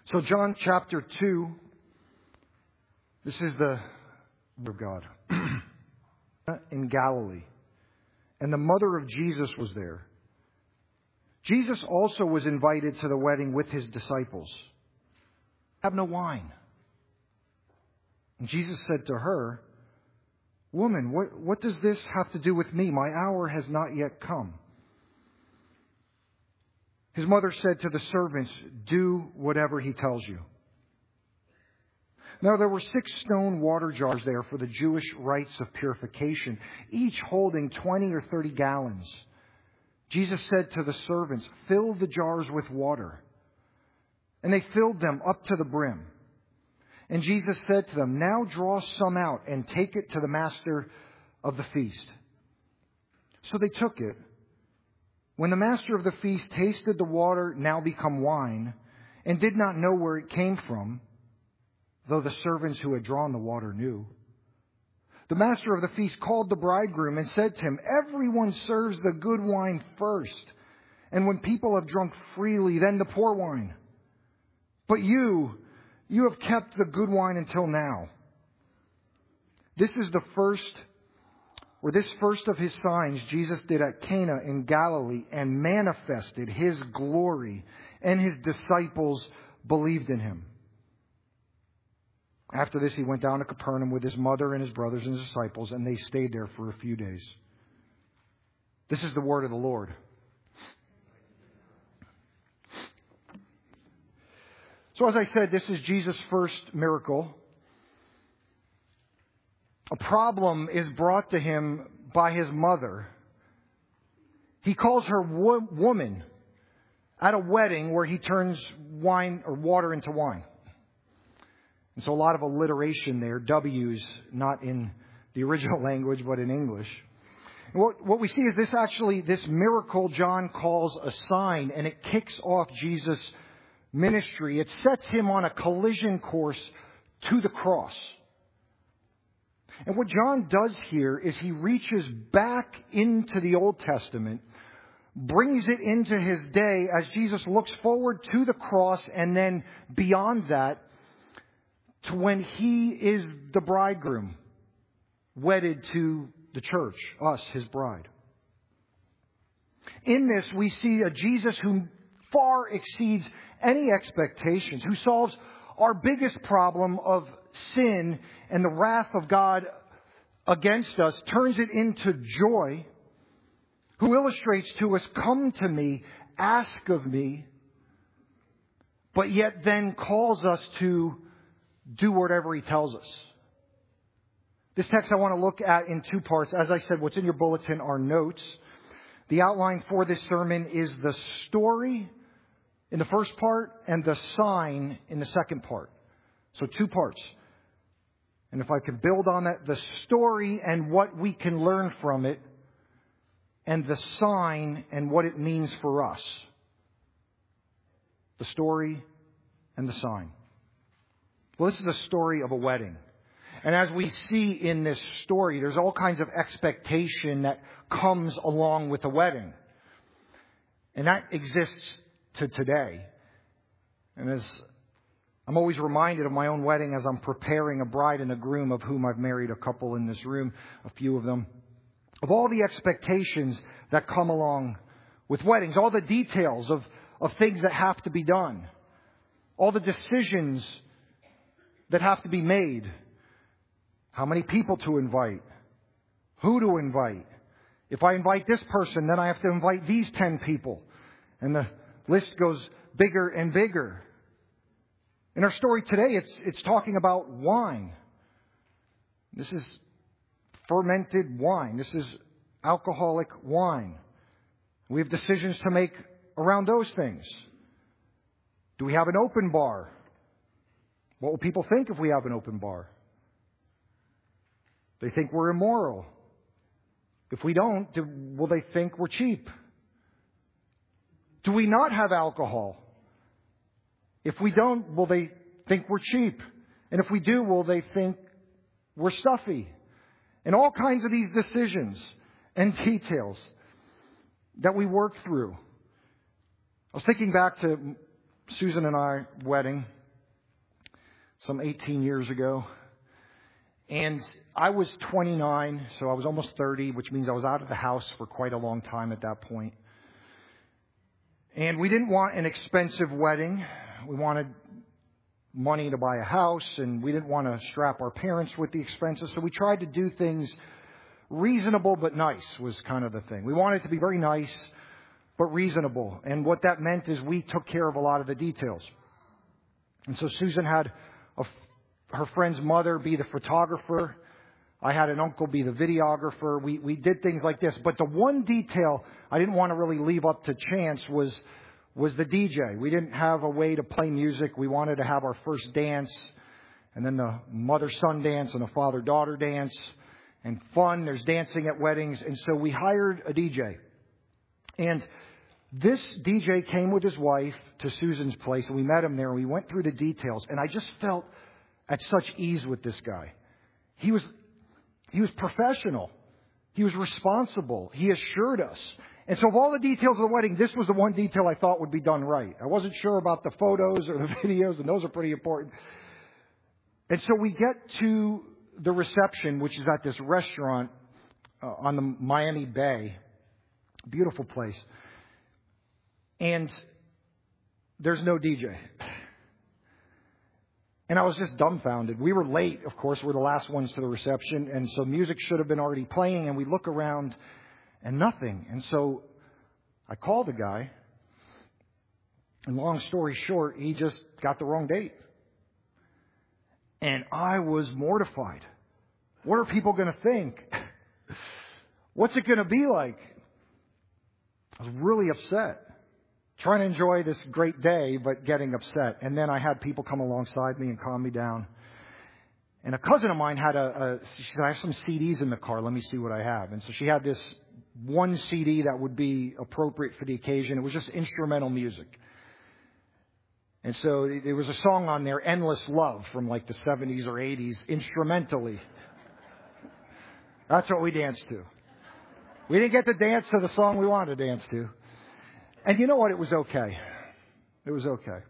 So John chapter 2, this is the Word of God. In Galilee. And the mother of Jesus was there. Jesus also was invited to the wedding with his disciples. Have no wine. And Jesus said to her, Woman, what does this have to do with me? My hour has not yet come. His mother said to the servants, Do whatever he tells you. Now there were 6 stone water jars there for the Jewish rites of purification, each holding 20 or 30 gallons. Jesus said to the servants, Fill the jars with water. And they filled them up to the brim. And Jesus said to them, Now draw some out and take it to the master of the feast. So they took it. When the master of the feast tasted the water now become wine, and did not know where it came from, though the servants who had drawn the water knew, the master of the feast called the bridegroom and said to him, Everyone serves the good wine first, and when people have drunk freely, then the poor wine. But you have kept the good wine until now. This first of his signs Jesus did at Cana in Galilee and manifested his glory, and his disciples believed in him. After this, he went down to Capernaum with his mother and his brothers and his disciples, and they stayed there for a few days. This is the word of the Lord. So as I said, this is Jesus' first miracle. A problem is brought to him by his mother. He calls her woman at a wedding where he turns wine or water into wine. And so a lot of alliteration there, W's, not in the original language, but in English. And what we see is this miracle John calls a sign, and it kicks off Jesus' ministry. It sets him on a collision course to the cross. And what John does here is he reaches back into the Old Testament, brings it into his day as Jesus looks forward to the cross, and then beyond that, to when he is the bridegroom, wedded to the church, us, his bride. In this, we see a Jesus who far exceeds any expectations, who solves our biggest problem of sin and the wrath of God against us, turns it into joy, who illustrates to us, Come to me, ask of me, but yet then calls us to do whatever he tells us. This text I want to look at in 2 parts. As I said, what's in your bulletin are notes. The outline for this sermon is the story in the first part and the sign in the second part. So 2 parts. And if I could build on that, the story and what we can learn from it, and the sign and what it means for us. The story and the sign. Well, this is a story of a wedding. And as we see in this story, there's all kinds of expectation that comes along with a wedding. And that exists to today. And as I'm always reminded of my own wedding as I'm preparing a bride and a groom, of whom I've married a couple in this room, a few of them, of all the expectations that come along with weddings, all the details of things that have to be done, all the decisions that have to be made, how many people to invite, who to invite. If I invite this person, then I have to invite these 10 people. And the list goes bigger and bigger. In our story today, it's talking about wine. This is fermented wine. This is alcoholic wine. We have decisions to make around those things. Do we have an open bar? What will people think if we have an open bar? They think we're immoral. If we don't, will they think we're cheap? Do we not have alcohol? If we don't, will they think we're cheap? And if we do, will they think we're stuffy? And all kinds of these decisions and details that we work through. I was thinking back to Susan and our wedding some 18 years ago. And I was 29, so I was almost 30, which means I was out of the house for quite a long time at that point. And we didn't want an expensive wedding. We wanted money to buy a house, and we didn't want to strap our parents with the expenses. So we tried to do things reasonable but nice was kind of the thing. We wanted it to be very nice but reasonable. And what that meant is we took care of a lot of the details. And so Susan had her friend's mother be the photographer. I had an uncle be the videographer. We did things like this. But the one detail I didn't want to really leave up to chance was the DJ. We didn't have a way to play music. We wanted to have our first dance, and then the mother-son dance and the father-daughter dance, and fun. There's dancing at weddings. And so we hired a DJ. And this DJ came with his wife to Susan's place, and we met him there, and we went through the details. And I just felt at such ease with this guy. He was professional. He was responsible. He assured us. And so of all the details of the wedding, this was the one detail I thought would be done right. I wasn't sure about the photos or the videos, and those are pretty important. And so we get to the reception, which is at this restaurant on the Miami Bay. Beautiful place. And there's no DJ. And I was just dumbfounded. We were late, of course. We're the last ones to the reception. And so music should have been already playing. And we look around and nothing. And so I called the guy. And long story short, he just got the wrong date. And I was mortified. What are people going to think? What's it going to be like? I was really upset. Trying to enjoy this great day, but getting upset. And then I had people come alongside me and calm me down. And a cousin of mine had she said, I have some CDs in the car. Let me see what I have. And so she had this one CD that would be appropriate for the occasion. It was just instrumental music. And so there was a song on there, Endless Love, from like the 70s or 80s, instrumentally. That's what we danced to. We didn't get to dance to the song we wanted to dance to. And you know what? It was okay. It was okay.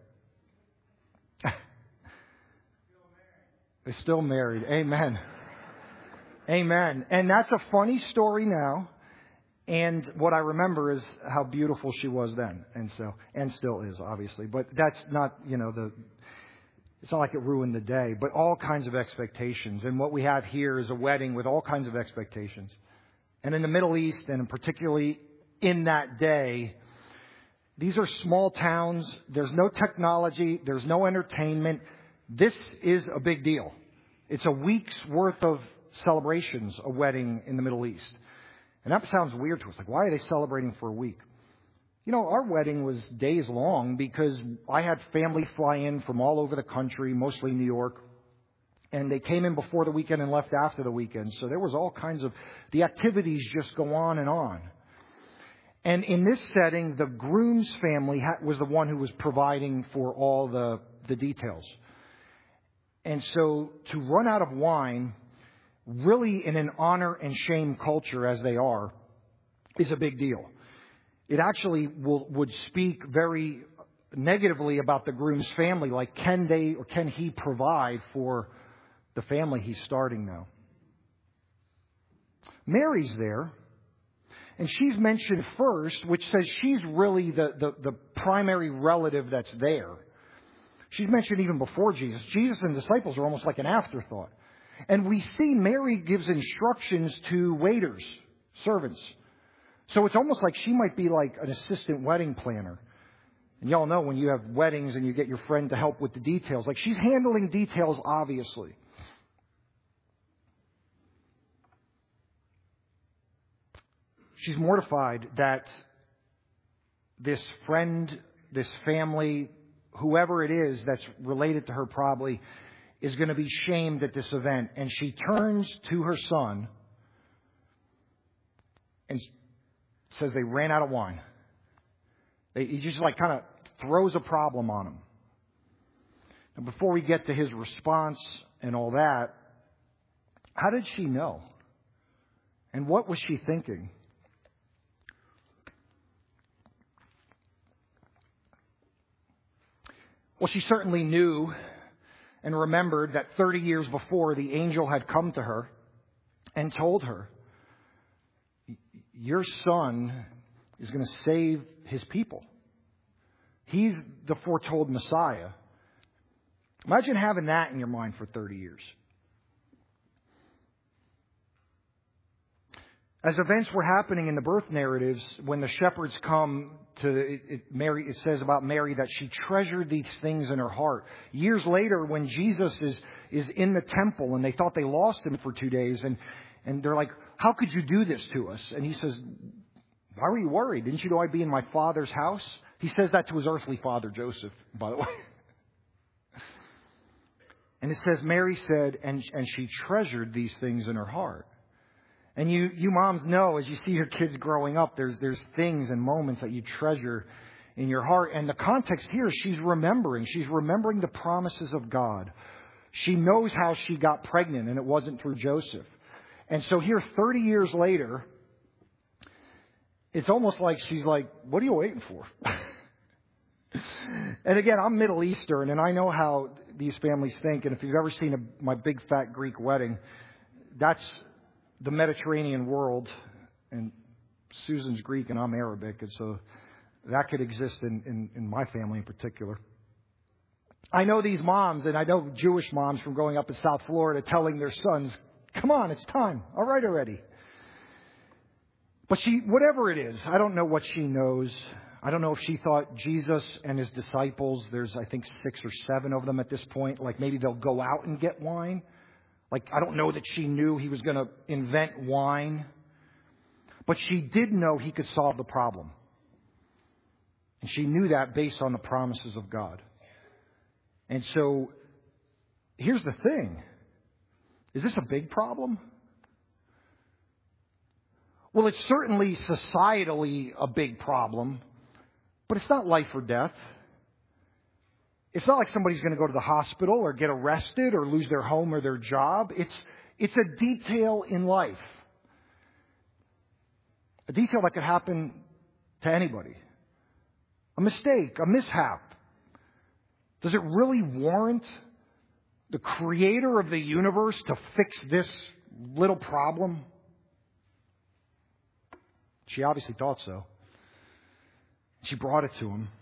They're still married. Amen. Amen. And that's a funny story now. And what I remember is how beautiful she was then. And still is, obviously. But that's not, it's not like it ruined the day. But all kinds of expectations. And what we have here is a wedding with all kinds of expectations. And in the Middle East, and particularly in that day, these are small towns. There's no technology. There's no entertainment. This is a big deal. It's a week's worth of celebrations, a wedding in the Middle East. And that sounds weird to us. Like, why are they celebrating for a week? Our wedding was days long because I had family fly in from all over the country, mostly New York. And they came in before the weekend and left after the weekend. So there was all kinds of, the activities just go on and on. And in this setting, the groom's family was the one who was providing for all the details. And so to run out of wine, really in an honor and shame culture as they are, is a big deal. It actually would speak very negatively about the groom's family. Like, can he provide for the family he's starting now? Mary's there. And she's mentioned first, which says she's really the primary relative that's there. She's mentioned even before Jesus. Jesus and the disciples are almost like an afterthought. And we see Mary gives instructions to waiters, servants. So it's almost like she might be like an assistant wedding planner. And y'all know when you have weddings and you get your friend to help with the details, like she's handling details, obviously. She's mortified that this friend, this family, whoever it is that's related to her probably, is going to be shamed at this event. And she turns to her son and says they ran out of wine. He just kind of throws a problem on him. And before we get to his response and all that, how did she know? And what was she thinking? Well, she certainly knew and remembered that 30 years before the angel had come to her and told her, your son is going to save his people. He's the foretold Messiah. Imagine having that in your mind for 30 years. As events were happening in the birth narratives, when the shepherds come to Mary, it says about Mary that she treasured these things in her heart. Years later, when Jesus is in the temple and they thought they lost him for 2 days, and they're like, how could you do this to us? And he says, why were you worried? Didn't you know I'd be in my Father's house? He says that to his earthly father, Joseph, by the way. And it says, Mary said, and she treasured these things in her heart. And you moms know, as you see your kids growing up, there's things and moments that you treasure in your heart. And the context here is she's remembering. She's remembering the promises of God. She knows how she got pregnant, and it wasn't through Joseph. And so here, 30 years later, it's almost like she's like, what are you waiting for? And again, I'm Middle Eastern, and I know how these families think. And if you've ever seen my big fat Greek wedding, that's the Mediterranean world. And Susan's Greek and I'm Arabic, and so that could exist in my family in particular. I know these moms, and I know Jewish moms from growing up in South Florida telling their sons, come on, it's time. All right already. But whatever it is, I don't know what she knows. I don't know if she thought Jesus and his disciples, there's I think 6 or 7 of them at this point, like maybe they'll go out and get wine. Like I don't know that she knew he was going to invent wine. But she did know he could solve the problem. And she knew that based on the promises of God. And so here's the thing. Is this a big problem? Well, it's certainly societally a big problem, but it's not life or death. It's not like somebody's going to go to the hospital or get arrested or lose their home or their job. It's a detail in life. A detail that could happen to anybody. A mistake, a mishap. Does it really warrant the creator of the universe to fix this little problem? She obviously thought so. She brought it to him.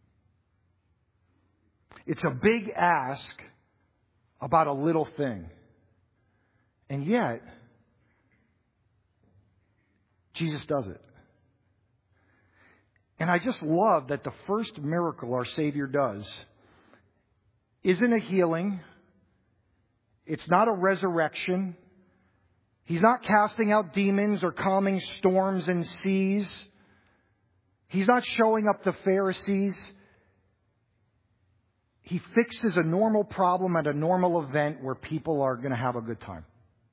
It's a big ask about a little thing. And yet, Jesus does it. And I just love that the first miracle our Savior does isn't a healing. It's not a resurrection. He's not casting out demons or calming storms and seas. He's not showing up the Pharisees. He fixes a normal problem at a normal event where people are going to have a good time.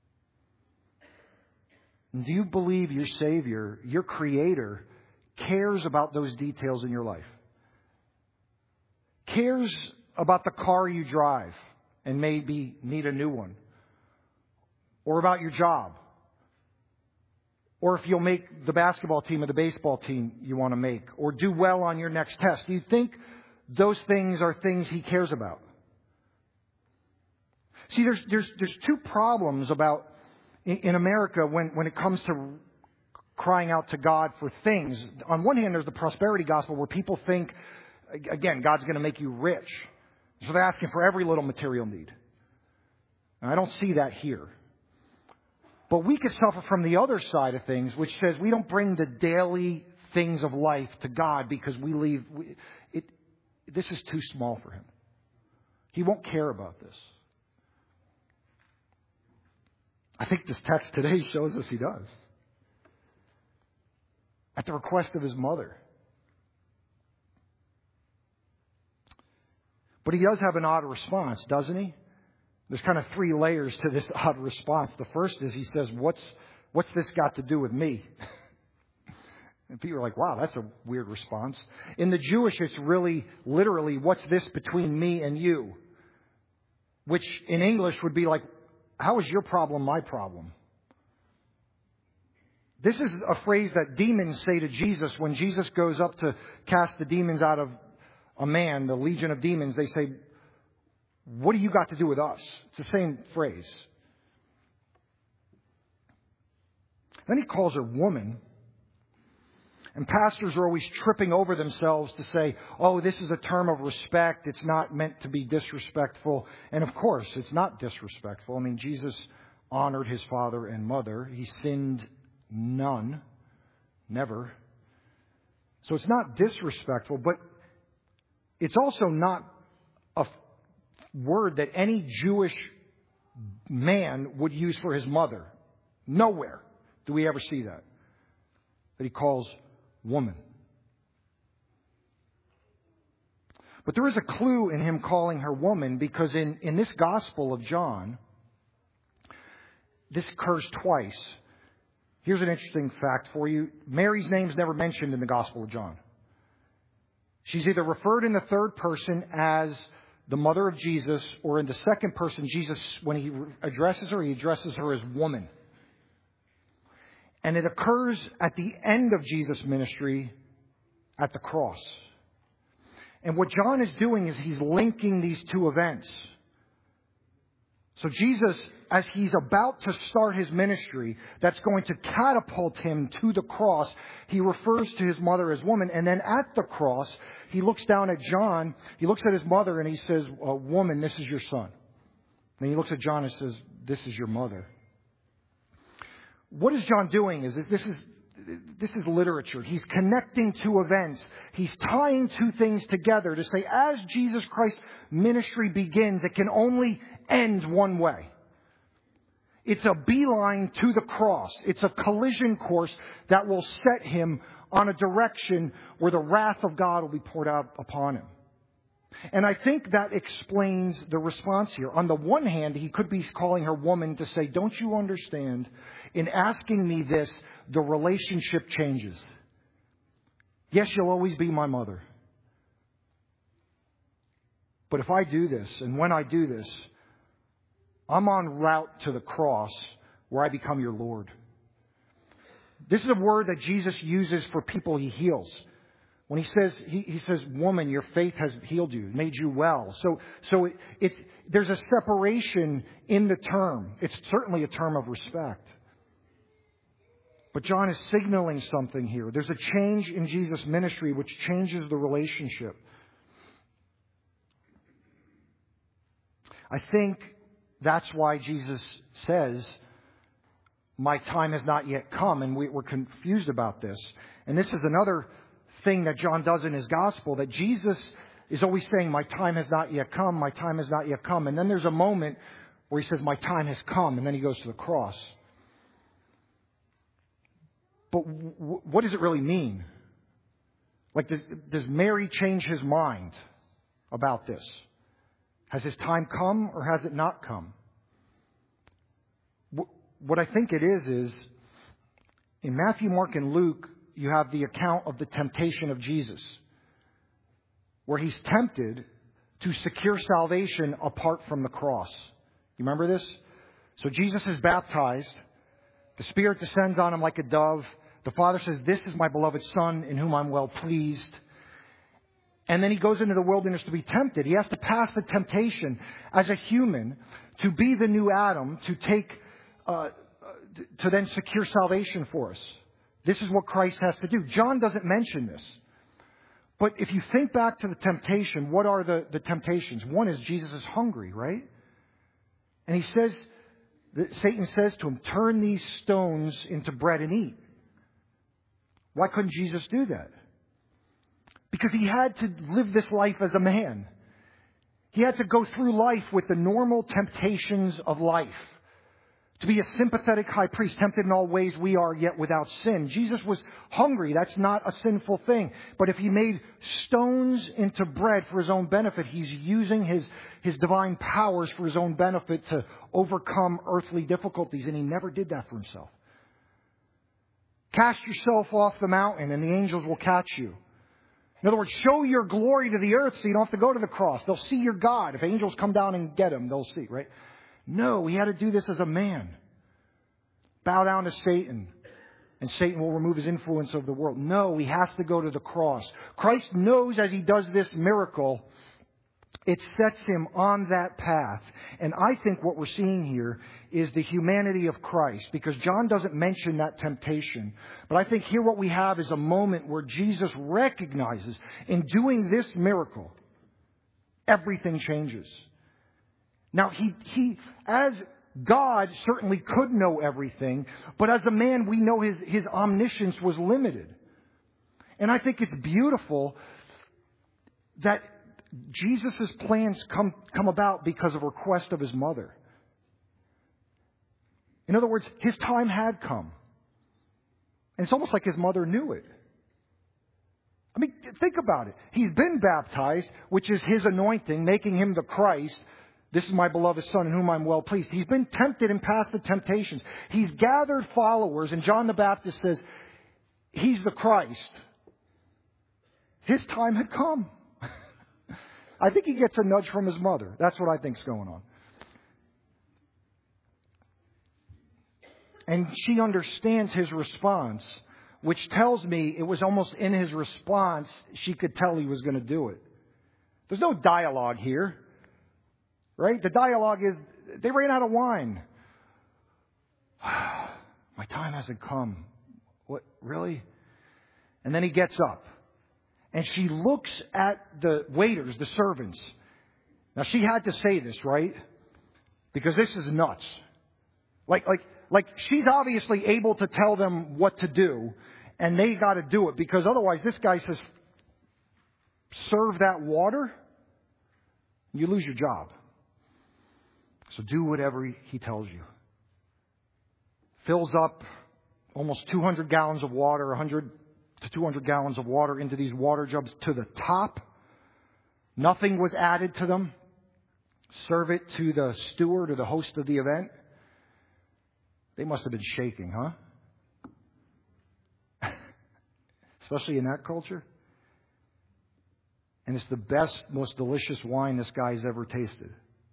And do you believe your Savior, your Creator, cares about those details in your life? Cares about the car you drive and maybe need a new one? Or about your job? Or if you'll make the basketball team or the baseball team you want to make? Or do well on your next test? Do you think those things are things He cares about? See, there's 2 problems about in America when it comes to crying out to God for things. On one hand, there's the prosperity gospel where people think, again, God's going to make you rich. So they're asking for every little material need. And I don't see that here. But we could suffer from the other side of things, which says we don't bring the daily things of life to God because this is too small for Him. He won't care about this. I think this text today shows us He does. At the request of His mother. But He does have an odd response, doesn't He? There's kind of 3 layers to this odd response. The first is He says, what's this got to do with me? And people are like, wow, that's a weird response. In the Jewish, it's really literally, what's this between me and you? Which in English would be like, how is your problem my problem? This is a phrase that demons say to Jesus when Jesus goes up to cast the demons out of a man, the legion of demons. They say, what do you got to do with us? It's the same phrase. Then he calls her woman. And pastors are always tripping over themselves to say, oh, this is a term of respect. It's not meant to be disrespectful. And of course, it's not disrespectful. I mean, Jesus honored his father and mother. He sinned none. Never. So it's not disrespectful, but it's also not a word that any Jewish man would use for his mother. Nowhere do we ever see that he calls woman. But there is a clue in him calling her woman, because in this Gospel of John, this occurs twice. Here's an interesting fact for you. Mary's name's never mentioned in the Gospel of John. She's either referred in the third person as the mother of Jesus, or in the second person, Jesus, when he addresses her, he addresses her as woman. And it occurs at the end of Jesus' ministry at the cross. And what John is doing is he's linking these two events. So Jesus, as he's about to start his ministry, that's going to catapult him to the cross, he refers to his mother as woman. And then at the cross, he looks down at John, he looks at his mother, and he says, woman, this is your son. Then he looks at John and says, this is your mother. What is John doing is this is literature. He's connecting two events. He's tying two things together to say, as Jesus Christ's ministry begins, it can only end one way. It's a beeline to the cross. It's a collision course that will set him on a direction where the wrath of God will be poured out upon him. And I think that explains the response here. On the one hand, he could be calling her woman to say, don't you understand? In asking me this, the relationship changes. Yes, you'll always be my mother. But if I do this, and when I do this, I'm en route to the cross where I become your Lord. This is a word that Jesus uses for people he heals. When he says, woman, your faith has healed you, made you well. So there's a separation in the term. It's certainly a term of respect. But John is signaling something here. There's a change in Jesus' ministry which changes the relationship. I think that's why Jesus says, my time has not yet come. And we're confused about this. And this is another thing that John does in his gospel, that Jesus is always saying, my time has not yet come, my time has not yet come. And then there's a moment where he says, my time has come, and then he goes to the cross. But what does it really mean? Like, does Mary change his mind about this? Has his time come or has it not come? What I think it is in Matthew, Mark, and Luke, you have the account of the temptation of Jesus, where he's tempted to secure salvation apart from the cross. You remember this? So Jesus is baptized. The Spirit descends on him like a dove. The Father says, this is my beloved Son in whom I'm well pleased. And then he goes into the wilderness to be tempted. He has to pass the temptation as a human to be the new Adam, to then secure salvation for us. This is what Christ has to do. John doesn't mention this. But if you think back to the temptation, what are the temptations? One is Jesus is hungry, right? And he says, Satan says to him, turn these stones into bread and eat. Why couldn't Jesus do that? Because he had to live this life as a man. He had to go through life with the normal temptations of life. To be a sympathetic high priest, tempted in all ways we are, yet without sin. Jesus was hungry. That's not a sinful thing. But if he made stones into bread for his own benefit, he's using his divine powers for his own benefit to overcome earthly difficulties. And he never did that for himself. Cast yourself off the mountain and the angels will catch you. In other words, show your glory to the earth so you don't have to go to the cross. They'll see your God. If angels come down and get him, they'll see, right? No, he had to do this as a man. Bow down to Satan, and Satan will remove his influence over the world. No, he has to go to the cross. Christ knows as he does this miracle, It sets him on that path. And I think what we're seeing here is the humanity of Christ, because John doesn't mention that temptation. But I think here what we have is a moment where Jesus recognizes in doing this miracle, everything changes. Now, he as God certainly could know everything, but as a man, we know his omniscience was limited. And I think it's beautiful that Jesus' plans come about because of a request of his mother. In other words, his time had come. And it's almost like his mother knew it. I mean, think about it. He's been baptized, which is his anointing, making him the Christ. This is my beloved Son in whom I'm well pleased. He's been tempted and passed the temptations. He's gathered followers, and John the Baptist says, he's the Christ. His time had come. I think he gets a nudge from his mother. That's what I think's going on. And she understands his response, which tells me it was almost in his response she could tell he was going to do it. There's no dialogue here. Right? The dialogue is, they ran out of wine. My time hasn't come. What? Really? And then he gets up. And she looks at the waiters, the servants. Now, she had to say this, right? Because this is nuts. Like she's obviously able to tell them what to do, and they got to do it, because otherwise this guy says, serve that water, you lose your job. So do whatever he tells you. Fills up almost 200 gallons of water, 100 to 200 gallons of water into these water jugs to the top. Nothing was added to them. Serve it to the steward or the host of the event. They must have been shaking, huh? Especially in that culture. And it's the best, most delicious wine this guy's ever tasted.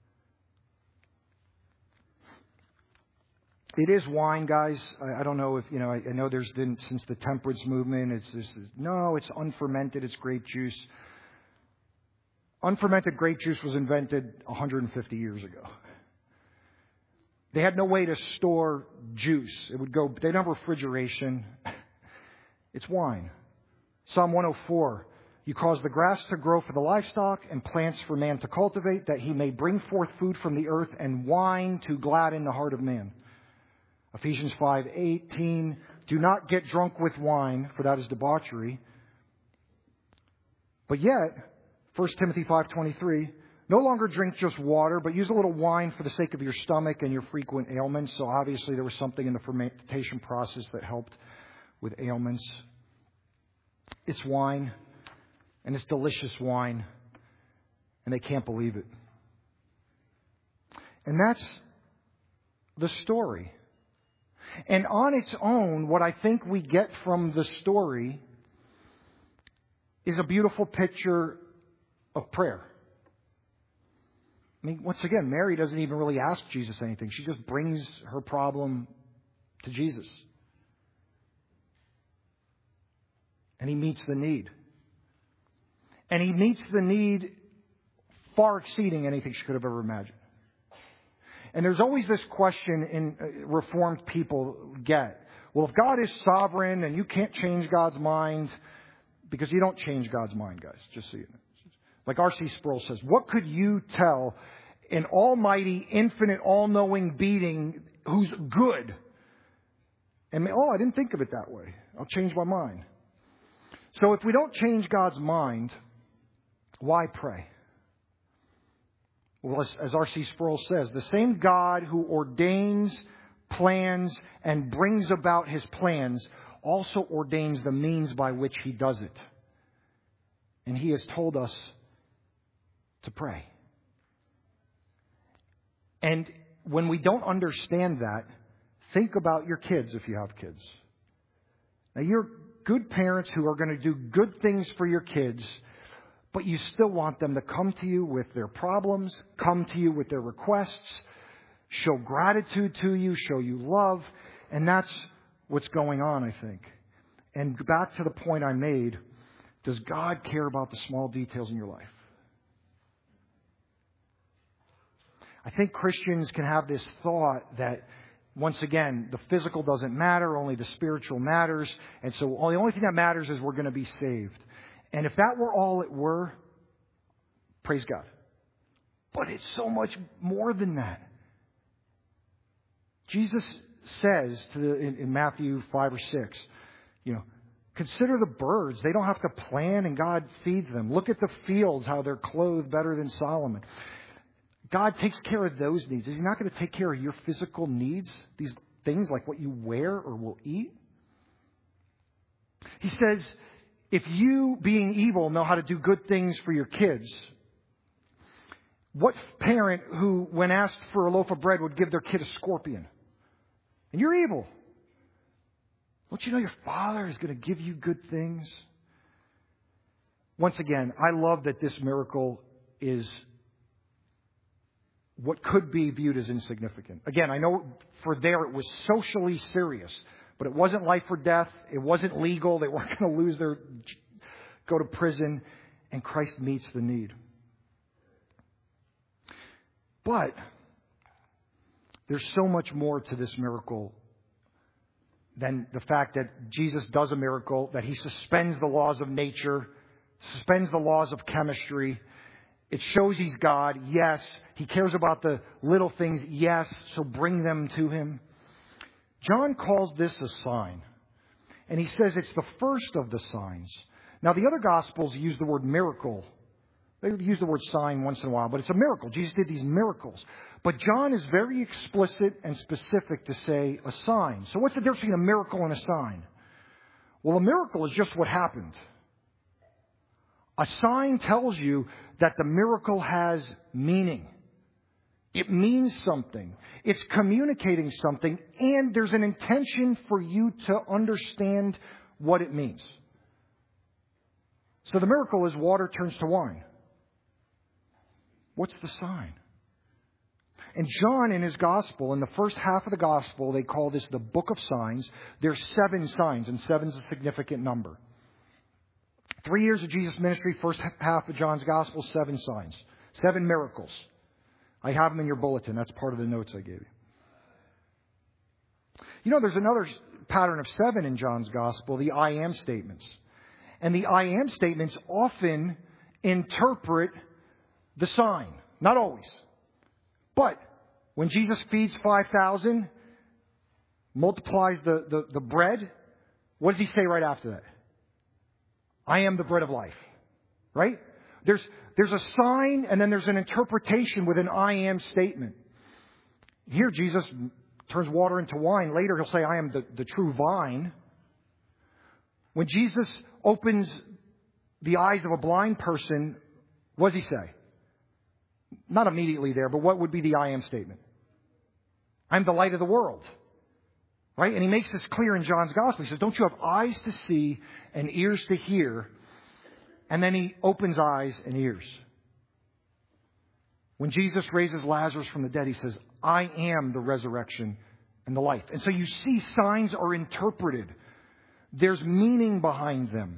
It is wine, guys. I don't know if, I know there's been, since the temperance movement, it's unfermented, it's grape juice. Unfermented grape juice was invented 150 years ago. They had no way to store juice. They didn't have refrigeration. It's wine. Psalm 104. You cause the grass to grow for the livestock and plants for man to cultivate, that he may bring forth food from the earth and wine to gladden the heart of man. Ephesians 5:18, do not get drunk with wine, for that is debauchery. But yet, 1 Timothy 5:23, no longer drink just water, but use a little wine for the sake of your stomach and your frequent ailments. So obviously there was something in the fermentation process that helped with ailments. It's wine, and it's delicious wine, and they can't believe it. And that's the story. And on its own, what I think we get from the story is a beautiful picture of prayer. I mean, once again, Mary doesn't even really ask Jesus anything. She just brings her problem to Jesus. And he meets the need. And he meets the need far exceeding anything she could have ever imagined. And there's always this question in Reformed people get. Well, if God is sovereign and you can't change God's mind, because you don't change God's mind, guys, just so you know. Like R.C. Sproul says, what could you tell an almighty, infinite, all-knowing being who's good? And, I didn't think of it that way. I'll change my mind. So if we don't change God's mind, why pray? Well, as R.C. Sproul says, the same God who ordains, plans, and brings about his plans also ordains the means by which he does it. And he has told us to pray. And when we don't understand that, think about your kids if you have kids. Now, you're good parents who are going to do good things for your kids, but you still want them to come to you with their problems, come to you with their requests, show gratitude to you, show you love. And that's what's going on, I think. And back to the point I made, does God care about the small details in your life? I think Christians can have this thought that, once again, the physical doesn't matter, only the spiritual matters. And so the only thing that matters is we're going to be saved. And if that were all it were, praise God. But it's so much more than that. Jesus says in Matthew 5 or 6, consider the birds. They don't have to plan and God feeds them. Look at the fields, how they're clothed better than Solomon. God takes care of those needs. Is He not going to take care of your physical needs? These things like what you wear or will eat? He says, if you, being evil, know how to do good things for your kids, what parent who, when asked for a loaf of bread, would give their kid a scorpion? And you're evil. Don't you know your Father is going to give you good things? Once again, I love that this miracle is what could be viewed as insignificant. Again, I know for there it was socially serious, but it wasn't life or death. It wasn't legal. They weren't going to go to prison, and Christ meets the need. But there's so much more to this miracle than the fact that Jesus does a miracle, that He suspends the laws of nature, suspends the laws of chemistry. It shows He's God. Yes. He cares about the little things. Yes. So bring them to Him. John calls this a sign. And he says it's the first of the signs. Now, the other Gospels use the word miracle. They use the word sign once in a while, but it's a miracle. Jesus did these miracles. But John is very explicit and specific to say a sign. So what's the difference between a miracle and a sign? Well, a miracle is just what happened. A sign tells you that the miracle has meaning. It means something. It's communicating something, and there's an intention for you to understand what it means. So the miracle is water turns to wine. What's the sign? And John, in his gospel, in the first half of the gospel, they call this the book of signs. There's 7 signs, and 7 is a significant number. 3 years of Jesus' ministry, first half of John's gospel, 7 signs. 7 miracles. I have them in your bulletin. That's part of the notes I gave you. There's another pattern of 7 in John's gospel, the I am statements. And the I am statements often interpret the sign. Not always. But when Jesus feeds 5,000, multiplies the bread, what does He say right after that? I am the bread of life. Right? There's a sign and then there's an interpretation with an I am statement. Here Jesus turns water into wine. Later He'll say, I am the true vine. When Jesus opens the eyes of a blind person, what does He say? Not immediately there, but what would be the I am statement? I'm the light of the world. Right? And He makes this clear in John's gospel. He says, don't you have eyes to see and ears to hear? And then He opens eyes and ears. When Jesus raises Lazarus from the dead, He says, I am the resurrection and the life. And so you see signs are interpreted. There's meaning behind them.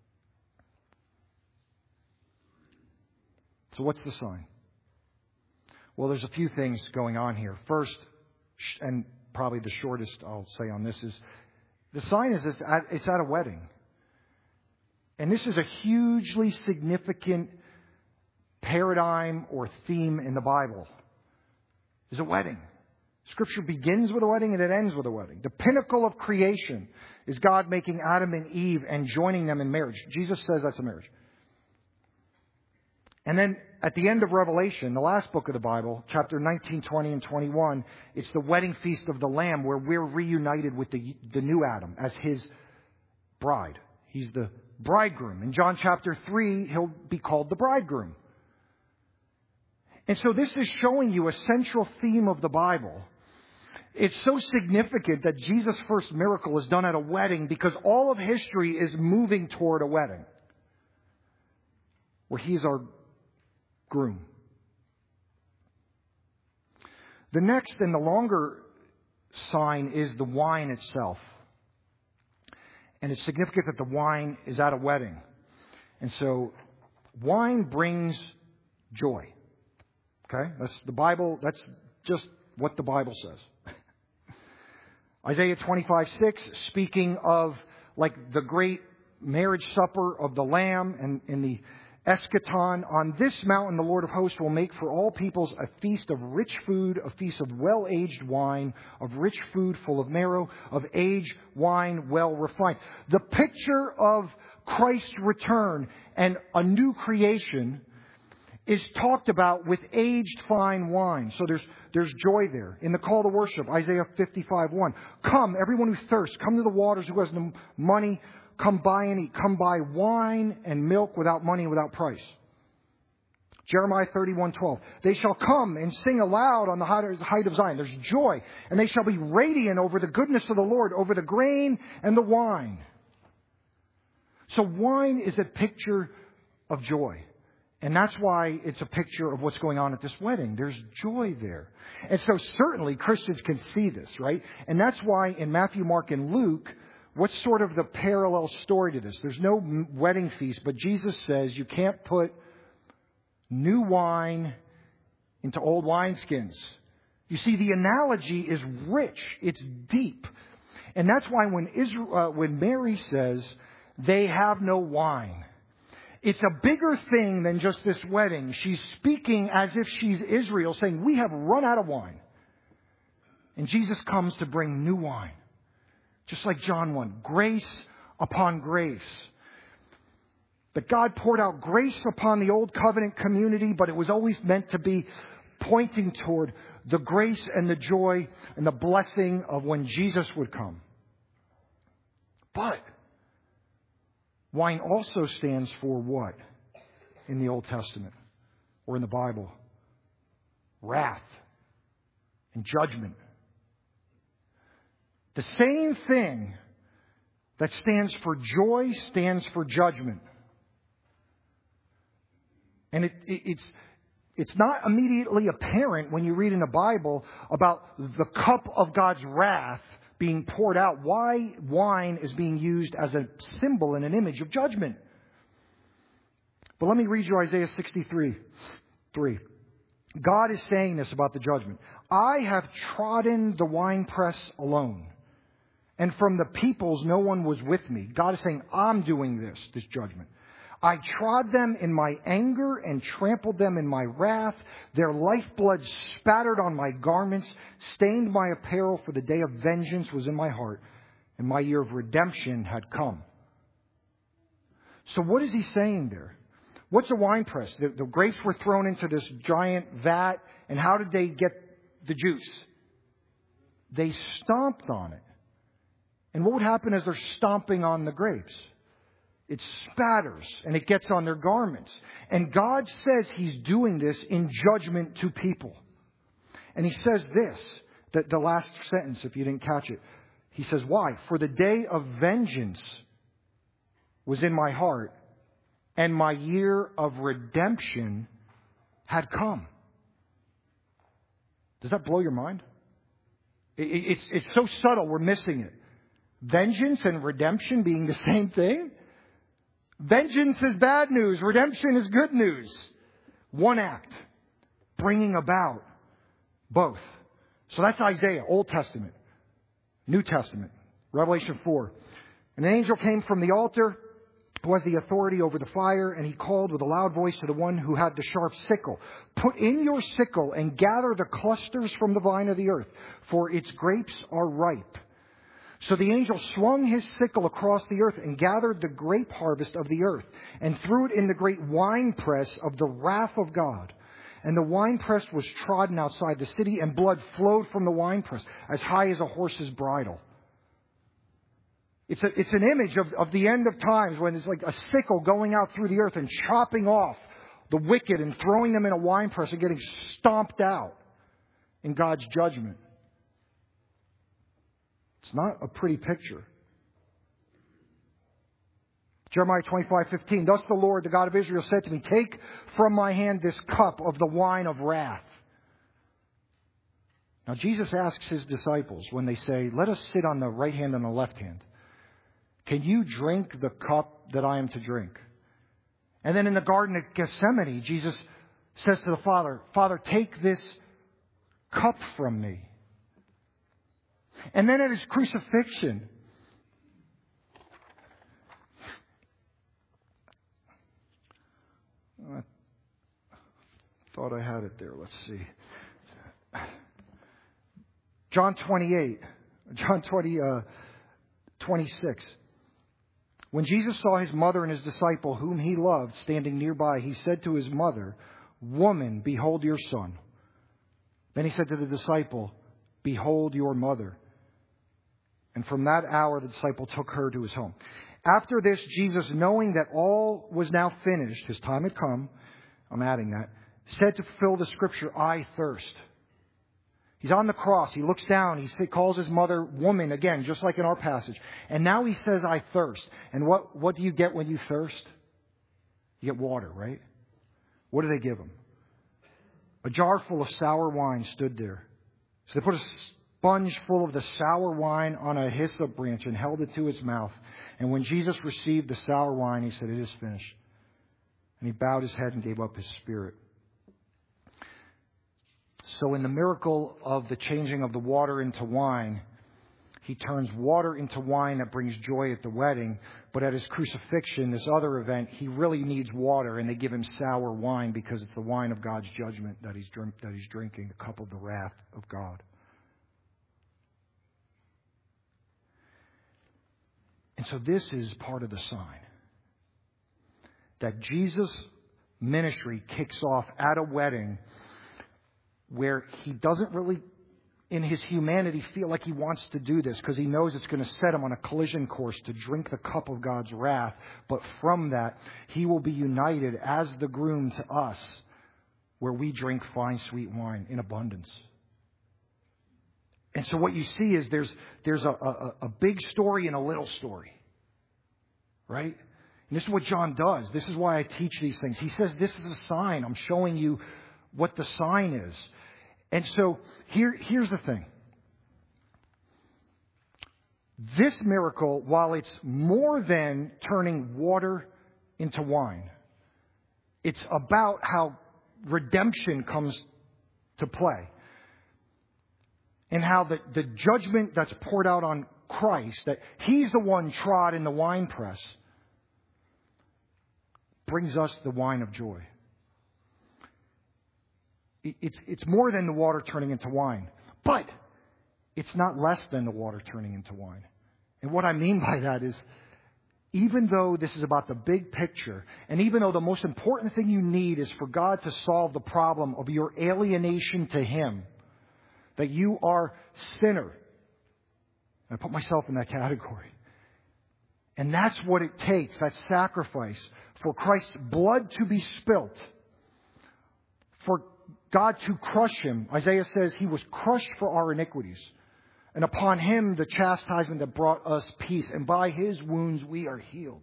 So what's the sign? Well, there's a few things going on here. First, and probably the shortest I'll say on this, is the sign is it's at a wedding. And this is a hugely significant paradigm or theme in the Bible. Is a wedding. Scripture begins with a wedding and it ends with a wedding. The pinnacle of creation is God making Adam and Eve and joining them in marriage. Jesus says that's a marriage. And then at the end of Revelation, the last book of the Bible, chapter 19, 20, and 21, it's the wedding feast of the Lamb where we're reunited with the new Adam as His bride. He's the bridegroom. In John chapter 3, He'll be called the bridegroom. And so this is showing you a central theme of the Bible. It's so significant that Jesus' first miracle is done at a wedding because all of history is moving toward a wedding where He's our groom. The next and the longer sign is the wine itself. And it's significant that the wine is at a wedding. And so wine brings joy. Okay? That's the Bible. That's just what the Bible says. Isaiah 25:6, speaking of like the great marriage supper of the Lamb and in the eschaton. On this mountain the Lord of hosts will make for all peoples a feast of rich food, a feast of well-aged wine, of rich food full of marrow, of aged wine well refined. The picture of Christ's return and a new creation is talked about with aged fine wine. So there's joy there. In the call to worship, Isaiah 55:1. Come, everyone who thirsts, come to the waters. Who has no money, come buy and eat. Come buy wine and milk without money and without price. Jeremiah 31:12. They shall come and sing aloud on the height of Zion. There's joy. And they shall be radiant over the goodness of the Lord, over the grain and the wine. So wine is a picture of joy. And that's why it's a picture of what's going on at this wedding. There's joy there. And so certainly Christians can see this, right? And that's why in Matthew, Mark, and Luke, what's sort of the parallel story to this? There's no wedding feast, but Jesus says you can't put new wine into old wineskins. You see, the analogy is rich. It's deep. And that's why when Mary says they have no wine, it's a bigger thing than just this wedding. She's speaking as if she's Israel, saying, we have run out of wine. And Jesus comes to bring new wine. Just like John 1. Grace upon grace. That God poured out grace upon the old covenant community, but it was always meant to be pointing toward the grace and the joy and the blessing of when Jesus would come. But wine also stands for what in the Old Testament or in the Bible? Wrath and judgment. The same thing that stands for joy stands for judgment. And it's not immediately apparent when you read in the Bible about the cup of God's wrath being poured out, why wine is being used as a symbol and an image of judgment. But let me read you Isaiah 63:3. God is saying this about the judgment. I have trodden the winepress alone, and from the peoples no one was with me. God is saying, I'm doing this judgment. I trod them in my anger and trampled them in my wrath. Their lifeblood spattered on my garments, stained my apparel, for the day of vengeance was in my heart, and my year of redemption had come. So what is he saying there? What's a winepress? The grapes were thrown into this giant vat, and how did they get the juice? They stomped on it. And what would happen as they're stomping on the grapes? It spatters and it gets on their garments. And God says he's doing this in judgment to people. And he says this, that the last sentence, if you didn't catch it. He says, why? For the day of vengeance was in my heart, and my year of redemption had come. Does that blow your mind? It's so subtle, we're missing it. Vengeance and redemption being the same thing? Vengeance is bad news. Redemption is good news. One act, bringing about both. So that's Isaiah, Old Testament. New Testament, Revelation 4. And an angel came from the altar who has the authority over the fire, and he called with a loud voice to the one who had the sharp sickle. Put in your sickle and gather the clusters from the vine of the earth, for its grapes are ripe. So the angel swung his sickle across the earth and gathered the grape harvest of the earth and threw it in the great winepress of the wrath of God. And the winepress was trodden outside the city, and blood flowed from the winepress as high as a horse's bridle. It's an image of the end of times when it's like a sickle going out through the earth and chopping off the wicked and throwing them in a winepress and getting stomped out in God's judgment. It's not a pretty picture. Jeremiah 25:15. Thus the Lord, the God of Israel, said to me, take from my hand this cup of the wine of wrath. Now Jesus asks his disciples when they say, let us sit on the right hand and the left hand. Can you drink the cup that I am to drink? And then in the Garden of Gethsemane, Jesus says to the Father, Father, take this cup from me. And then at his crucifixion, I thought I had it there. Let's see. John 26. When Jesus saw his mother and his disciple, whom he loved, standing nearby, he said to his mother, Woman, behold your son. Then he said to the disciple, Behold your mother. And from that hour, the disciple took her to his home. After this, Jesus, knowing that all was now finished, his time had come, I'm adding that, said to fulfill the scripture, I thirst. He's on the cross. He looks down. He calls his mother woman again, just like in our passage. And now he says, I thirst. And what do you get when you thirst? You get water, right? What do they give him? A jar full of sour wine stood there. So they put a sponge full of the sour wine on a hyssop branch and held it to his mouth. And when Jesus received the sour wine, he said, It is finished. And he bowed his head and gave up his spirit. So in the miracle of the changing of the water into wine, he turns water into wine that brings joy at the wedding. But at his crucifixion, this other event, he really needs water, and they give him sour wine because it's the wine of God's judgment that he's drinking, the cup of the wrath of God. And so this is part of the sign that Jesus' ministry kicks off at a wedding where he doesn't really, in his humanity, feel like he wants to do this because he knows it's going to set him on a collision course to drink the cup of God's wrath. But from that, he will be united as the groom to us, where we drink fine, sweet wine in abundance. And so what you see is there's a big story and a little story, right? And this is what John does. This is why I teach these things. He says, this is a sign. I'm showing you what the sign is. And so here's the thing. This miracle, while it's more than turning water into wine, it's about how redemption comes to play. And how the judgment that's poured out on Christ, that he's the one trod in the winepress, brings us the wine of joy. It's more than the water turning into wine. But it's not less than the water turning into wine. And what I mean by that is, even though this is about the big picture, and even though the most important thing you need is for God to solve the problem of your alienation to him, that you are sinner. I put myself in that category. And that's what it takes, that sacrifice, for Christ's blood to be spilt, for God to crush him. Isaiah says he was crushed for our iniquities. And upon him the chastisement that brought us peace. And by his wounds we are healed.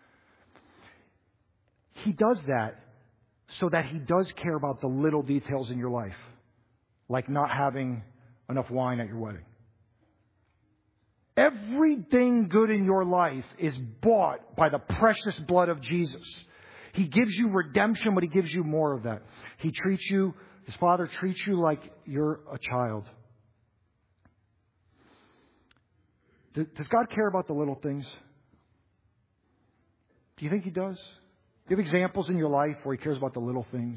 He does that so that he does care about the little details in your life. Like not having enough wine at your wedding. Everything good in your life is bought by the precious blood of Jesus. He gives you redemption, but he gives you more of that. His Father treats you like you're a child. Does God care about the little things? Do you think he does? Do you have examples in your life where he cares about the little things?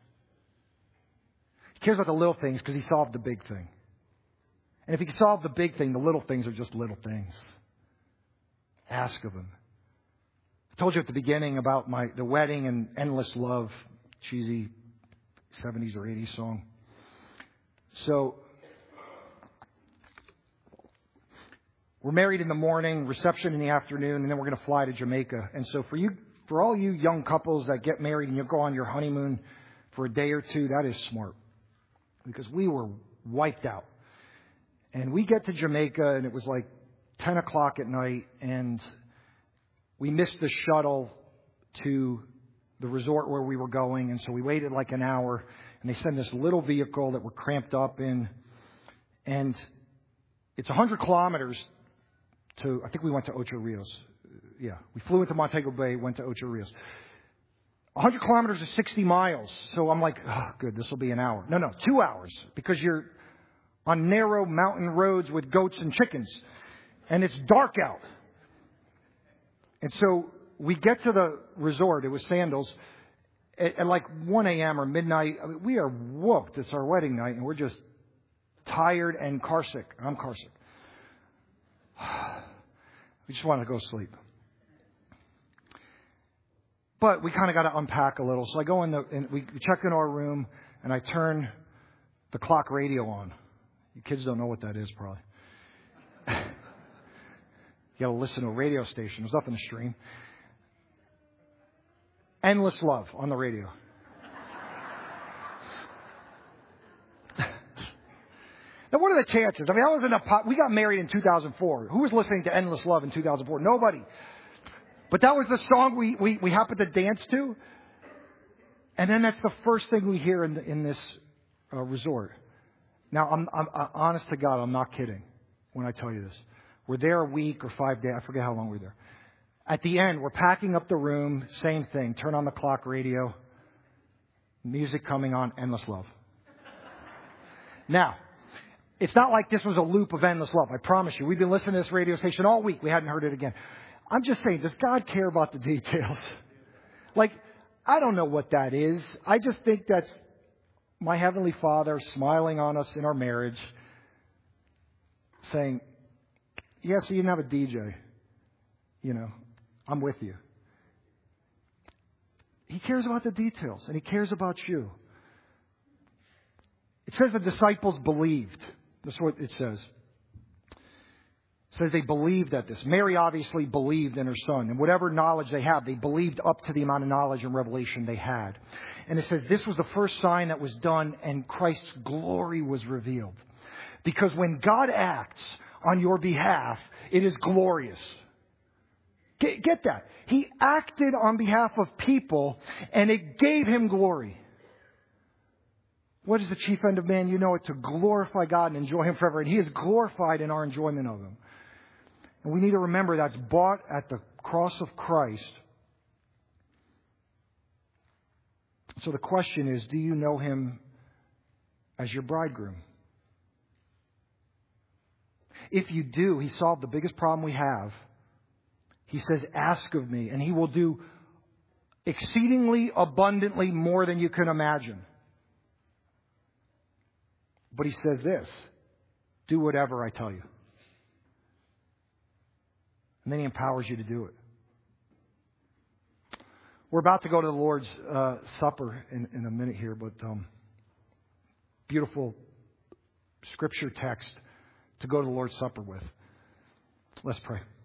He cares about the little things because he solved the big thing. And if he can solve the big thing, the little things are just little things. Ask of him. I told you at the beginning about the wedding and endless love, cheesy 70s or 80s song. So we're married in the morning, reception in the afternoon, and then we're going to fly to Jamaica. And so for all you young couples that get married and you go on your honeymoon for a day or two, that is smart. Because we were wiped out. And we get to Jamaica, and it was like 10 o'clock at night, and we missed the shuttle to the resort where we were going, and so we waited like an hour, and they send this little vehicle that we're cramped up in, and it's 100 kilometers to, I think we went to Ocho Rios. Yeah, we flew into Montego Bay, went to Ocho Rios. 100 kilometers is 60 miles. So I'm like, oh, good, this will be an hour. No, 2 hours, because you're on narrow mountain roads with goats and chickens. And it's dark out. And so we get to the resort. It was Sandals. At like 1 a.m. or midnight. I mean, we are whooped. It's our wedding night, and we're just tired and carsick. I'm carsick. We just want to go sleep. But we kind of got to unpack a little. So I go and we check in our room, and I turn the clock radio on. You kids don't know what that is, probably. You got to listen to a radio station. There's nothing to stream. Endless Love on the radio. Now, what are the chances? I mean, we got married in 2004. Who was listening to Endless Love in 2004? Nobody. But that was the song we happened to dance to. And then that's the first thing we hear in this resort. Now, I'm honest to God, I'm not kidding when I tell you this. We're there a week or 5 days. I forget how long we were there. At the end, we're packing up the room. Same thing. Turn on the clock radio. Music coming on. Endless Love. Now, it's not like this was a loop of Endless Love. I promise you. We've been listening to this radio station all week. We hadn't heard it again. I'm just saying, does God care about the details? Like, I don't know what that is. I just think that's my Heavenly Father smiling on us in our marriage, saying, yes, you didn't have a DJ. You know, I'm with you. He cares about the details, and He cares about you. It says the disciples believed. That's what it says. It says they believed at this. Mary obviously believed in her son. And whatever knowledge they have, they believed up to the amount of knowledge and revelation they had. And it says this was the first sign that was done, and Christ's glory was revealed. Because when God acts on your behalf, it is glorious. Get that. He acted on behalf of people, and it gave Him glory. What is the chief end of man? You know it, to glorify God and enjoy Him forever. And He is glorified in our enjoyment of Him. And we need to remember that's bought at the cross of Christ. So the question is, do you know Him as your bridegroom? If you do, He solved the biggest problem we have. He says, ask of me, and He will do exceedingly abundantly more than you can imagine. But He says this, do whatever I tell you. And then He empowers you to do it. We're about to go to the Lord's Supper in a minute here, but beautiful scripture text to go to the Lord's Supper with. Let's pray.